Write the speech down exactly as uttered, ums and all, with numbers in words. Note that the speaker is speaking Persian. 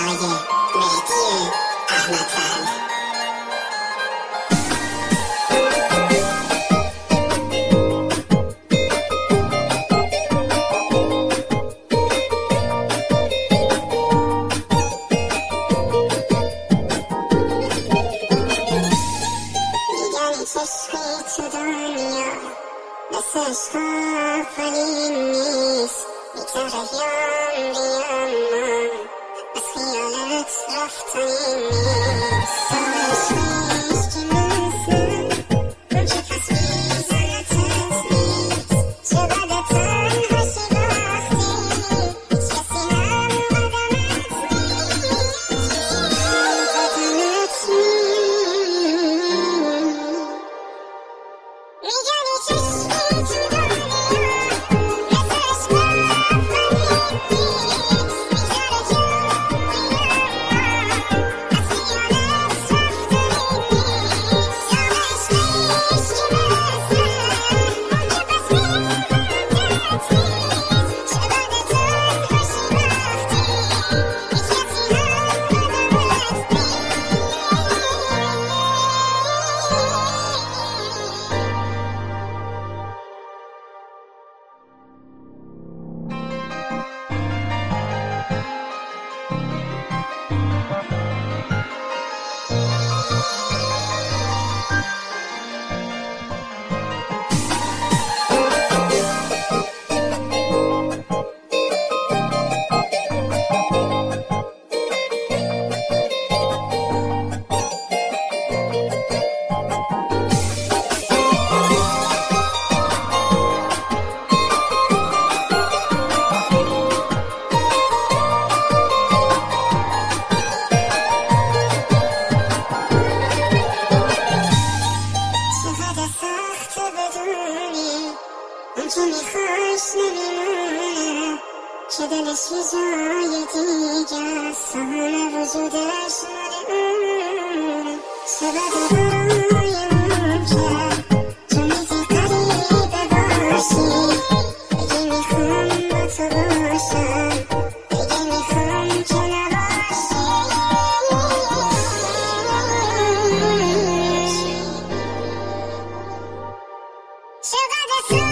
صدای مهدی احمدفند. چشمی تو دنیا مثل عشق آفرین نیست، میگذره بیام بیام از خیالت رفتنی نیست. تو عشقیش که منزل اون که کس میزنتت نیست، چه بده تنهاشی وقتی هیچ کسی هم قدمت نیست، قدمت نیست. میگنی چشمی تو دنیا مثل عشق آفرین نیست، میگذره جام بیام از خیالت رفتنی نیست. تو عشقیش که منزل اون که پس میماندت نیست، چه بده تنهاشی وقتی هیچ کسی هم قدمت نیست. چقدر سخته بدونی اون که میخواش نمیمونه، که دلش یه جای دیگه است، همه وجودش مال اونه. چه بده برای اون که تو میگی غریبه باشی، بگی میخوام با تو باشم، بگی میخوام که نباشی. چقدر